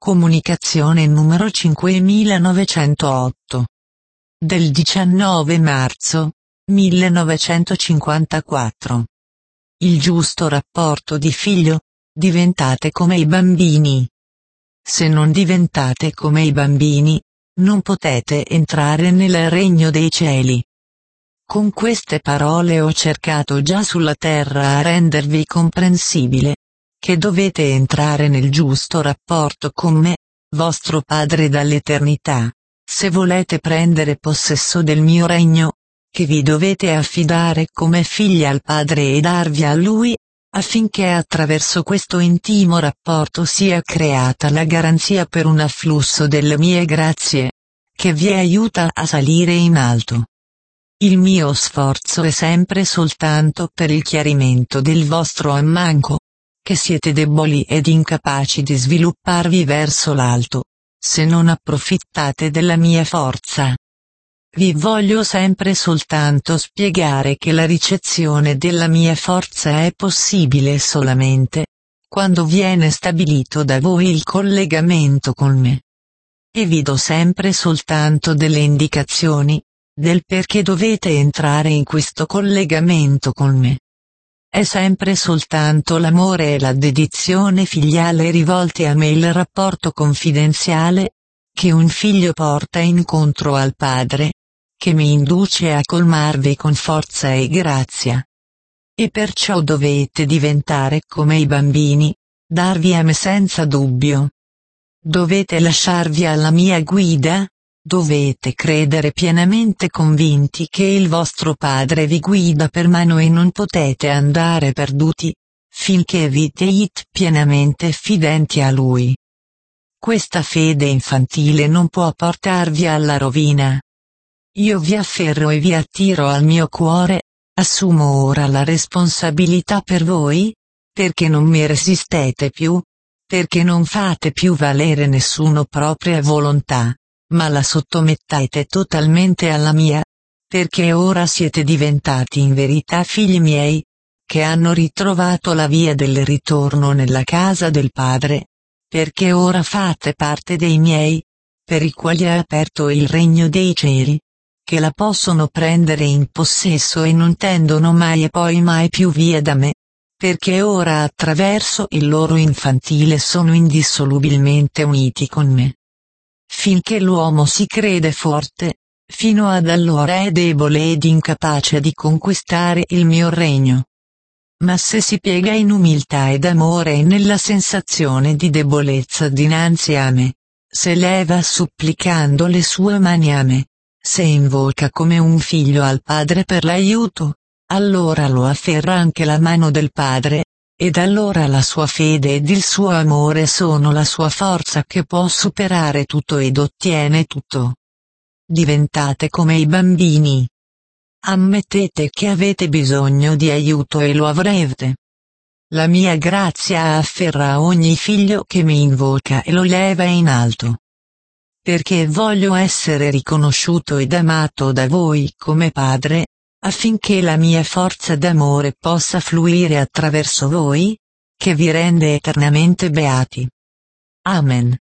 Comunicazione numero 5908. Del 19 marzo 1954. Il giusto rapporto di figlio. Diventate come i bambini. Se non diventate come i bambini, non potete entrare nel regno dei cieli. Con queste parole ho cercato già sulla terra a rendervi comprensibile che dovete entrare nel giusto rapporto con me, vostro Padre dall'eternità, se volete prendere possesso del mio regno, che vi dovete affidare come figli al Padre e darvi a Lui, affinché attraverso questo intimo rapporto sia creata la garanzia per un afflusso delle mie grazie, che vi aiuta a salire in alto. Il mio sforzo è sempre soltanto per il chiarimento del vostro ammanco, che siete deboli ed incapaci di svilupparvi verso l'alto, se non approfittate della mia forza. Vi voglio sempre soltanto spiegare che la ricezione della mia forza è possibile solamente quando viene stabilito da voi il collegamento con me. E vi do sempre soltanto delle indicazioni del perché dovete entrare in questo collegamento con me. È sempre soltanto l'amore e la dedizione filiale rivolte a me, il rapporto confidenziale che un figlio porta incontro al Padre, che mi induce a colmarvi con forza e grazia. E perciò dovete diventare come i bambini, darvi a me senza dubbio. Dovete lasciarvi alla mia guida, dovete credere pienamente convinti che il vostro Padre vi guida per mano e non potete andare perduti, finché vi tenete pienamente fidenti a Lui. Questa fede infantile non può portarvi alla rovina. Io vi afferro e vi attiro al mio cuore, assumo ora la responsabilità per voi, perché non mi resistete più, perché non fate più valere nessuno propria volontà, ma la sottomettete totalmente alla mia, perché ora siete diventati in verità figli miei, che hanno ritrovato la via del ritorno nella casa del Padre, perché ora fate parte dei miei, per i quali è aperto il regno dei cieli, che la possono prendere in possesso e non tendono mai e poi mai più via da me, perché ora attraverso il loro infantile sono indissolubilmente uniti con me. Finché l'uomo si crede forte, fino ad allora è debole ed incapace di conquistare il mio regno. Ma se si piega in umiltà ed amore e nella sensazione di debolezza dinanzi a me, se leva supplicando le sue mani a me, se invoca come un figlio al Padre per l'aiuto, allora lo afferra anche la mano del Padre, ed allora la sua fede ed il suo amore sono la sua forza che può superare tutto ed ottiene tutto. Diventate come i bambini. Ammettete che avete bisogno di aiuto e lo avrete. La mia grazia afferra ogni figlio che mi invoca e lo leva in alto. Perché voglio essere riconosciuto ed amato da voi come Padre, affinché la mia forza d'amore possa fluire attraverso voi, che vi rende eternamente beati. Amen.